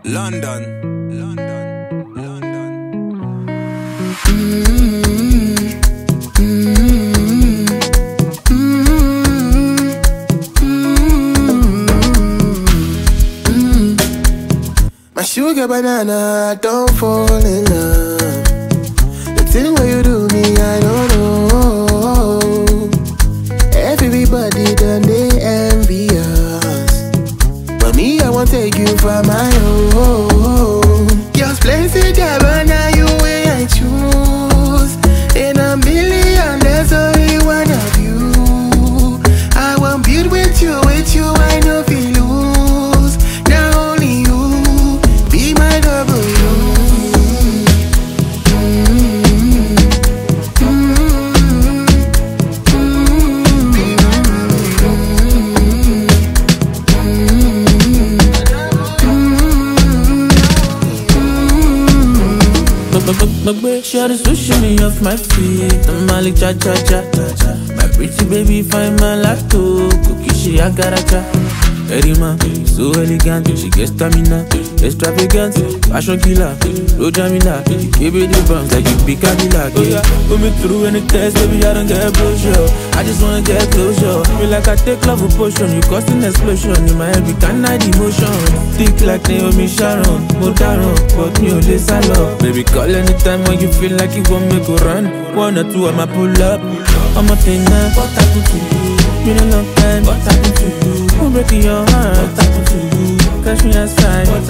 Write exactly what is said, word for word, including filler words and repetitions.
London, London, London. Mm-hmm. Mm-hmm. Mm-hmm. My sugar banana, don't fall in love. The thing where you do me, I don't know. Everybody done they envy us, but me, I won't take you for my own. Just plenty Gabbana, you way I choose. In a million, there's only one of you. I won't build with you, with you, I know if you lose. Now only you, be my double you. Shawty swishing me off my feet. I'm Malik cha cha cha. My pretty baby fine man like to cookie she agaracha. Erima, so elegant, she gets stamina, extravagant, fashion killer, Road Jamila, give me the bounce like you pick a Cadillac. Oh yeah, put me through any test, baby I don't get closure. I just wanna get closure. Feel like I take love with potion, you cause an explosion in my head, we can't hide emotion. Think like Naomi Sharon, Modaron, but me only salon. Baby call anytime when you feel like you want me to run. One or two I'ma pull up, I'm a thing now. What happened to you? Been a long time. What happened to you? I'm breaking your heart. What happened to you? Catch me outside. What